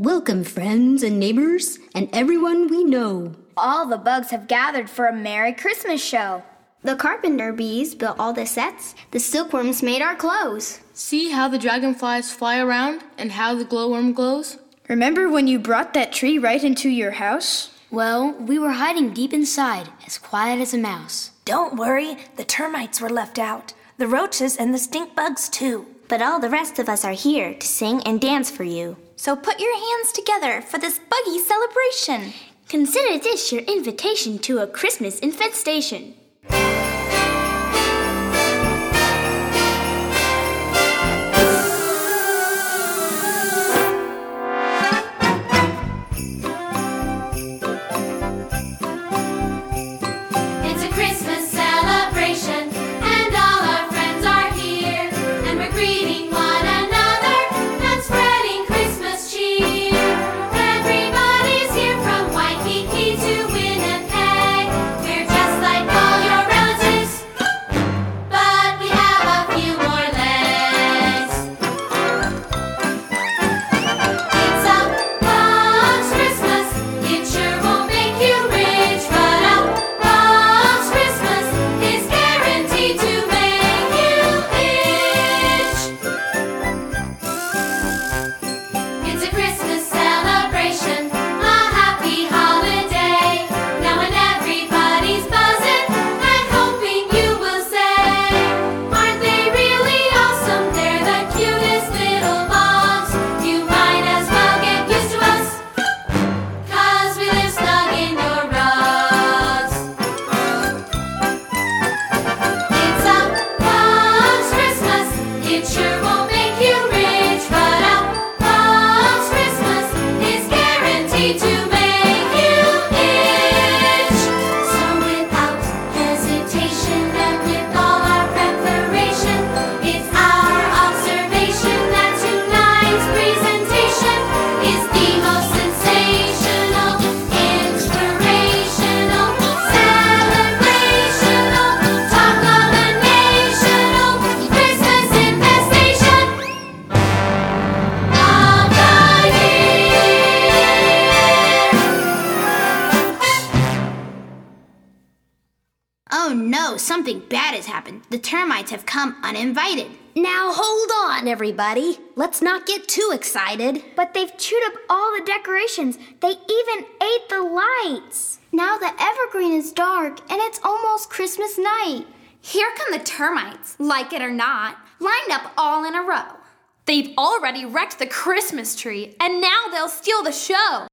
Welcome, friends and neighbors, and everyone we know. All the bugs have gathered for a Merry Christmas show. The carpenter bees built all the sets. The silkworms made our clothes. See how the dragonflies fly around and how the glowworm glows? Remember when you brought that tree right into your house? Well, we were hiding deep inside, as quiet as a mouse. Don't worry, the termites were left out. The roaches and the stink bugs too. But all the rest of us are here to sing and dance for you. So put your hands together for this buggy celebration. Consider this your invitation to a Christmas infestation. It's a Christmas celebration, and all our friends are here, and we're greeting one another and spreading Christmas cheer. Everybody's here from Waikiki to Winnipeg. We're just like all your relatives, but we have a few more legs. It's a bug's Christmas. It sure won't make you rich, but a bug's Christmas is guaranteed to make you itch. It's a Christmas celebration, a happy holiday. Now when everybody's buzzing and hoping you will say, aren't they really awesome? They're the cutest little bugs. You might as well get used to us, 'cause we live snug in your rugs. It's a bug's Christmas. It sure won't make you rich, but a bug's Christmas is guaranteed to make you itch. So without hesitation and with all our preparation, it's our observation that tonight's presentation is the most sensational, inspirational, celebrational, talk of the national Christmas infestation of the year. Oh no, something bad has happened. The termites have come uninvited. Now hold on, everybody. Let's not get too excited. But they've chewed up all the decorations. They even ate the lights. Now the evergreen is dark and it's almost Christmas night. Here come the termites, like it or not, lined up all in a row. They've already wrecked the Christmas tree, and now they'll steal the show.